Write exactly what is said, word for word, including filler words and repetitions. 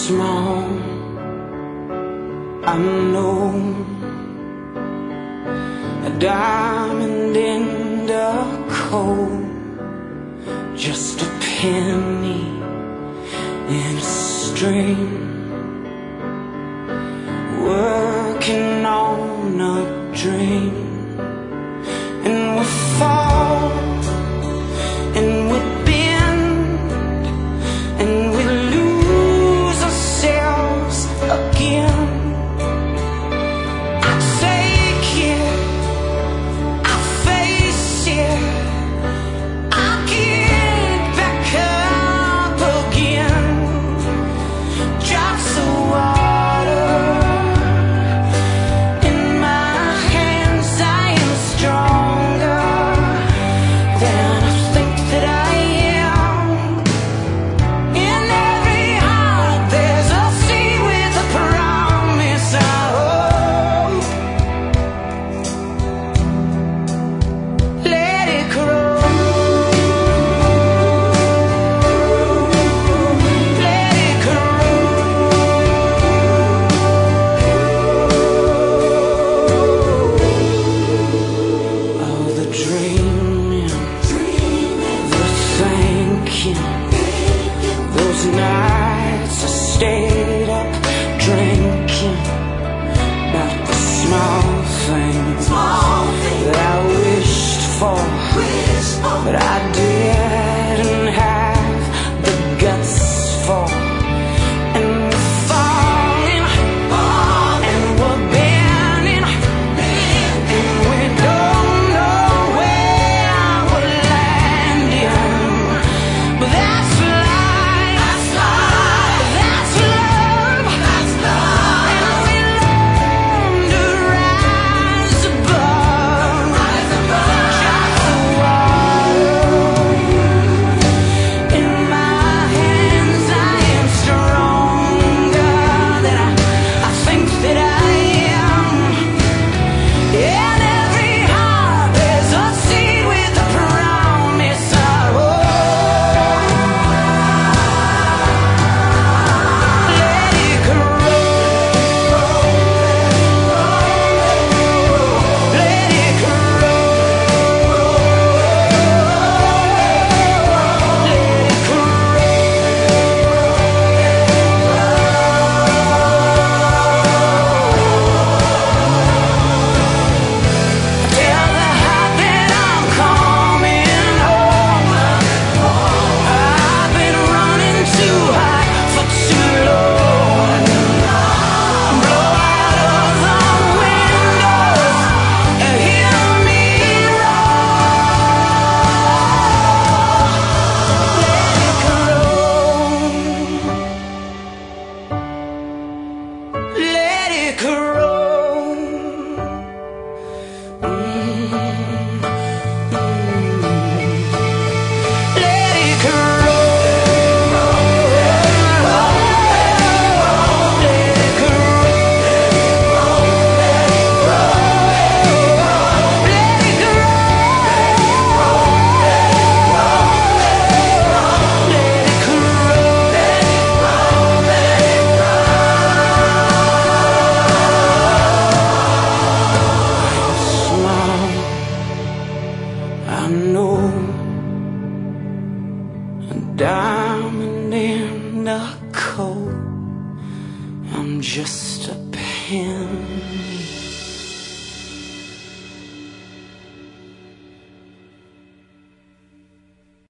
small, I know, a diamond in the coal, just a penny in a string, working on a dream. And we fall, and we bend, and we lose ourselves again. I take it, I face it, I get back up again. Drops of water in my hands, I am stronger than I think that I am. In every heart there's a seed with a promise I hope. Let it grow, let it grow. Oh, the dreaming, the thinking, those nights I stayed up drinking about the small things that I wished for, but I didn't have the guts for. And we're falling, and we're bending, and we don't know where we're landing. But that's life, that's love, and we learn to rise above. Just the water in my hands, I am stronger than I, I think that I am. In every heart there's a seed with a promise I hope. Let it grow, let it grow, let it grow. Tell the heart that I'm coming home. I've been running too high for too long. Blow out of the windows and hear me roar. Let it grow, let it grow. Mm, mm. Let it grow, let it grow, let it small, I know, a diamond in the coal, I'm just a penny